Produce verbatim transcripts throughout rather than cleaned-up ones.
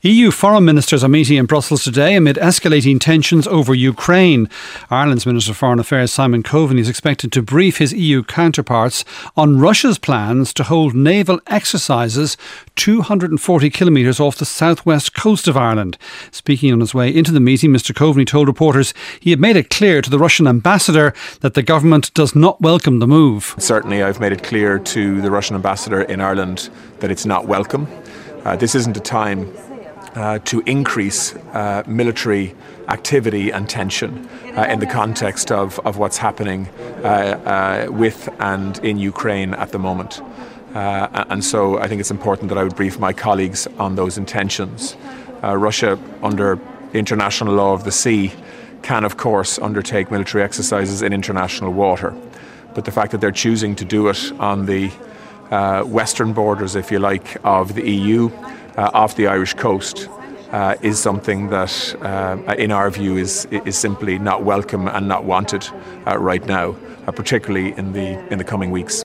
E U foreign ministers are meeting in Brussels today amid escalating tensions over Ukraine. Ireland's Minister for Foreign Affairs, Simon Coveney, is expected to brief his E U counterparts on Russia's plans to hold naval exercises two hundred forty kilometres off the southwest coast of Ireland. Speaking on his way into the meeting, Mr Coveney told reporters he had made it clear to the Russian ambassador that the government does not welcome the move. Certainly, I've made it clear to the Russian ambassador in Ireland that it's not welcome. Uh, this isn't a time uh, to increase uh, military activity and tension uh, in the context of, of what's happening uh, uh, with and in Ukraine at the moment. Uh, and so I think it's important that I would brief my colleagues on those intentions. Uh, Russia, under international law of the sea, can of course undertake military exercises in international water. But the fact that they're choosing to do it on the uh, western borders, if you like, of the E U, uh, off the Irish coast, uh, is something that, uh, in our view, is is simply not welcome and not wanted uh, right now, uh, particularly in the in the coming weeks.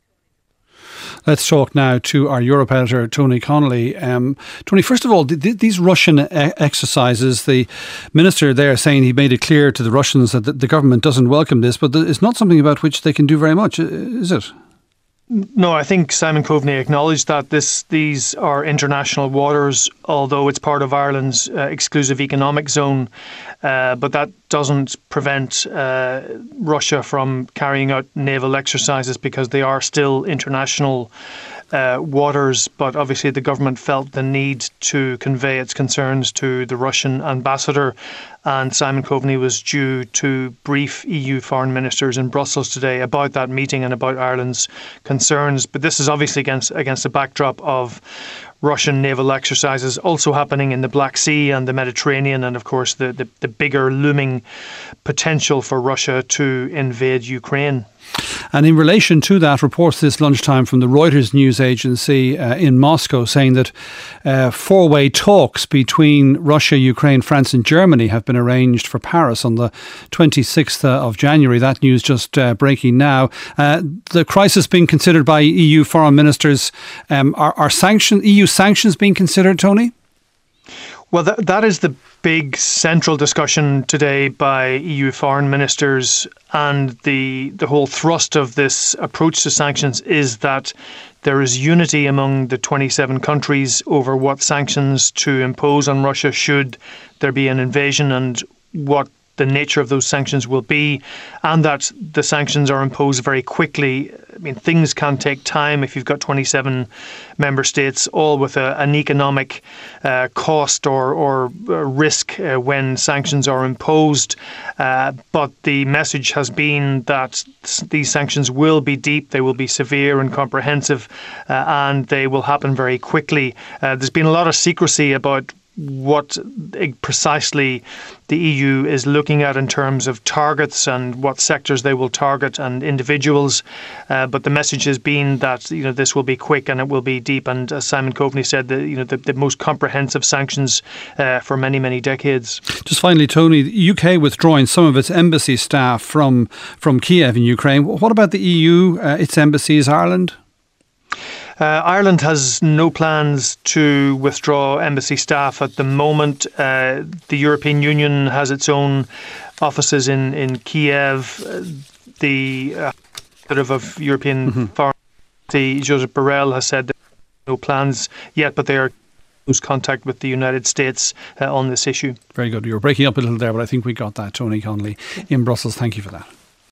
Let's talk now to our Europe editor, Tony Connolly. Um, Tony, first of all, th- th- these Russian e- exercises, the minister there saying he made it clear to the Russians that the, the government doesn't welcome this, but th- it's not something about which they can do very much, is it? No, I think Simon Coveney acknowledged that this these are international waters, although it's part of Ireland's uh, exclusive economic zone. Uh, but that doesn't prevent uh, Russia from carrying out naval exercises because they are still international uh, waters. But obviously the government felt the need to convey its concerns to the Russian ambassador. And Simon Coveney was due to brief E U foreign ministers in Brussels today about that meeting and about Ireland's concerns. But this is obviously against against the backdrop of Russian naval exercises also happening in the Black Sea and the Mediterranean, and of course the, the, the bigger looming potential for Russia to invade Ukraine. And in relation to that, reports this lunchtime from the Reuters news agency uh, in Moscow saying that uh, four-way talks between Russia, Ukraine, France and Germany have been arranged for Paris on the twenty-sixth of January. That news just uh, breaking now. Uh, the crisis being considered by E U foreign ministers. Um, are, are sanction, E U sanctions being considered, Tony? Well, that, that is the big central discussion today by E U foreign ministers, and the the whole thrust of this approach to sanctions is that there is unity among the twenty-seven countries over what sanctions to impose on Russia should there be an invasion and what the nature of those sanctions will be, and that the sanctions are imposed very quickly. I mean, things can take time if you've got twenty-seven member states, all with a, an economic uh, cost or, or risk uh, when sanctions are imposed. Uh, but the message has been that these sanctions will be deep, they will be severe and comprehensive, uh, and they will happen very quickly. Uh, there's been a lot of secrecy about what precisely the E U is looking at in terms of targets and what sectors they will target and individuals. Uh, but the message has been that, you know, this will be quick and it will be deep. And as Simon Coveney said, the, you know, the, the most comprehensive sanctions uh, for many, many decades. Just finally, Tony, the U K withdrawing some of its embassy staff from, from Kiev in Ukraine. What about the E U, uh, its embassies, Ireland? Uh, Ireland has no plans to withdraw embassy staff at the moment. Uh, the European Union has its own offices in, in Kiev. Uh, the uh, of European mm-hmm. Foreign Ministry, Joseph Borrell, has said there are no plans yet, but they are in close contact with the United States uh, on this issue. Very good. You were breaking up a little there, but I think we got that. Tony Connolly in Brussels. Thank you for that.